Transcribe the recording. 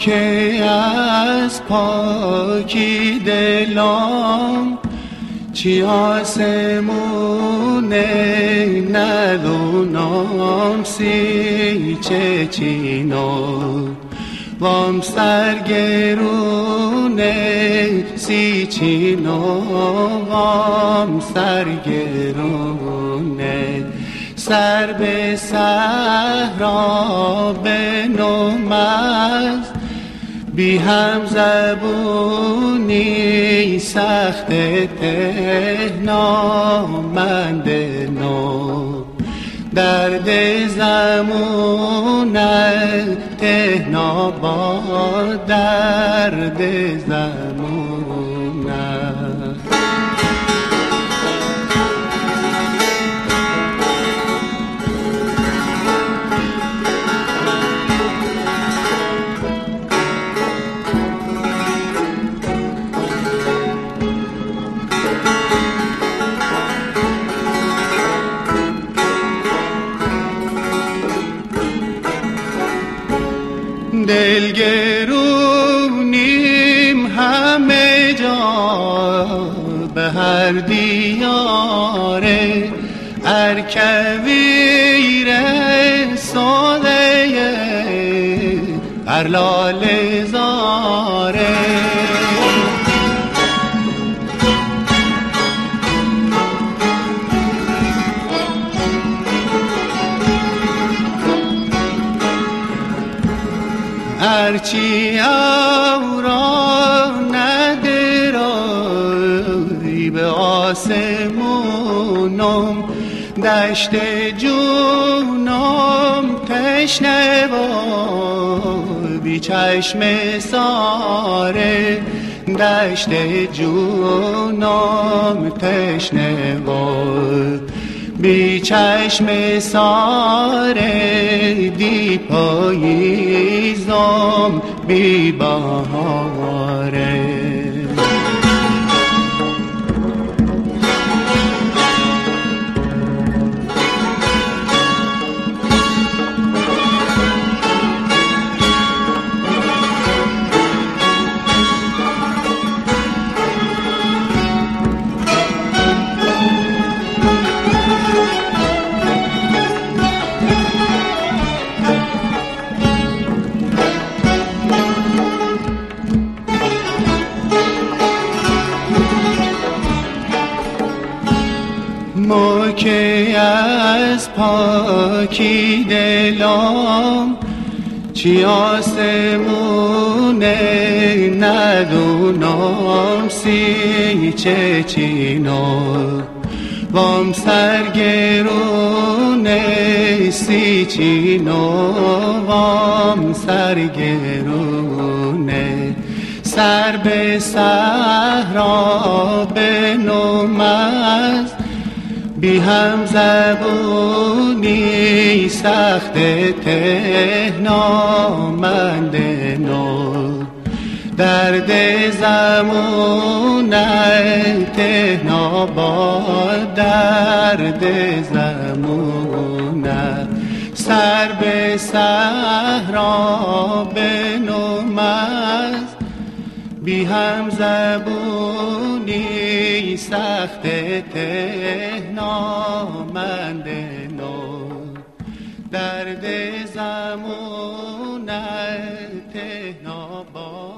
که از پاکی دلم چی آسمونه ندونم سی چه چینو وام سرگرونه سی چینو وام سرگرونه سر به صحرا بنم است بی هم زبونی سخت تهنامند نو درد زمونه تهنا با درد زمونه دلگرونیم همه جا به هر دیاره ارکویر ساده هر لاله زاره هرچی اورا ندرایی به آسمونم دشت جونم تشنه و بی چشم ساره دشت جونم تشنه و بی چشم ساره دی پاییزم بی بهاره ما که از پاکی دلم چی آسمونه ندونم سی چه چینو وام سرگرونه سی چینو وام سرگرونه سر به صحرا بنم است بی هم زبونی سخت تهنامند نو درد زمونه تهنا با درد زمونه سر به صحرا بنم است بی هم زبونی سخت تهنامند نو درد زمونه تهنا با